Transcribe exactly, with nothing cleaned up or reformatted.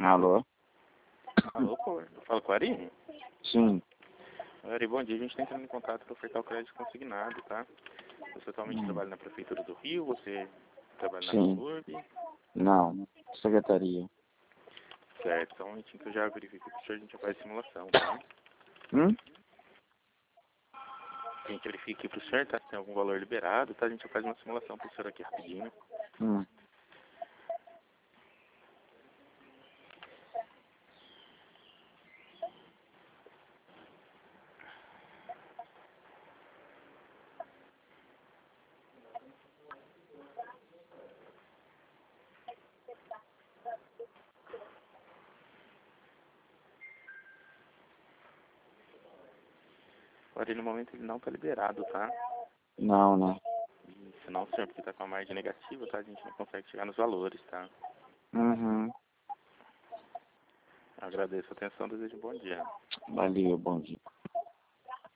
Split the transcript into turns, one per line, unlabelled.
Alô?
Alô, pô, eu falo com o Ari?
Sim.
Ari, bom dia, a gente está entrando em contato para ofertar o crédito consignado, tá? Você atualmente
Hum.
trabalha na Prefeitura do Rio, você trabalha na
Sim.
Urb?
Não. Secretaria.
Certo, só um momentinho que eu já verifico com o senhor, a gente já faz simulação, tá?
Hum?
A gente verifica aqui pro senhor, tá? Se tem algum valor liberado, tá? A gente já faz uma simulação pro senhor aqui rapidinho.
Hum.
O Ari, no momento ele não tá liberado, tá?
Não, não.
E, senão o senhor, porque tá com a margem negativa, tá? A gente não consegue chegar nos valores, tá?
Uhum.
Agradeço a atenção, desejo um bom dia.
Valeu, bom dia.